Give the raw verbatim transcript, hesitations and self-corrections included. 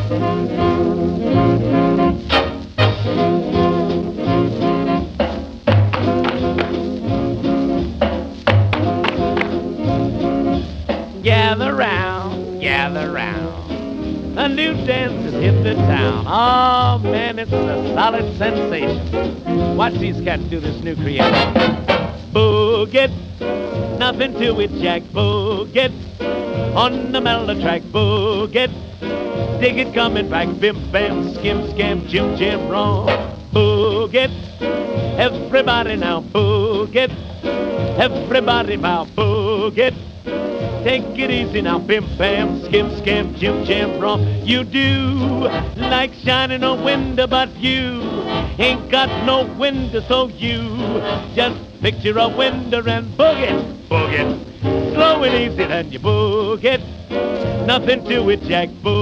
Gather round, gather round. A new dance has hit the town. Oh man, it's a solid sensation. Watch these cats do this new creation. Boogie, nothing to it, Jack. Boogie, on the mellow track. Boogie, dig it coming back. Bim bam, skim scam, jim jam wrong. Boogie, everybody now. Boogie, everybody bow. Boogie. Take it easy now, bim bam, skim scam, jim jam rum. You do like shining a window, but you ain't got no window, so you just picture a window and boogie, boogie. Slow and easy, then you boogie. Nothing to it, Jack. Boogie.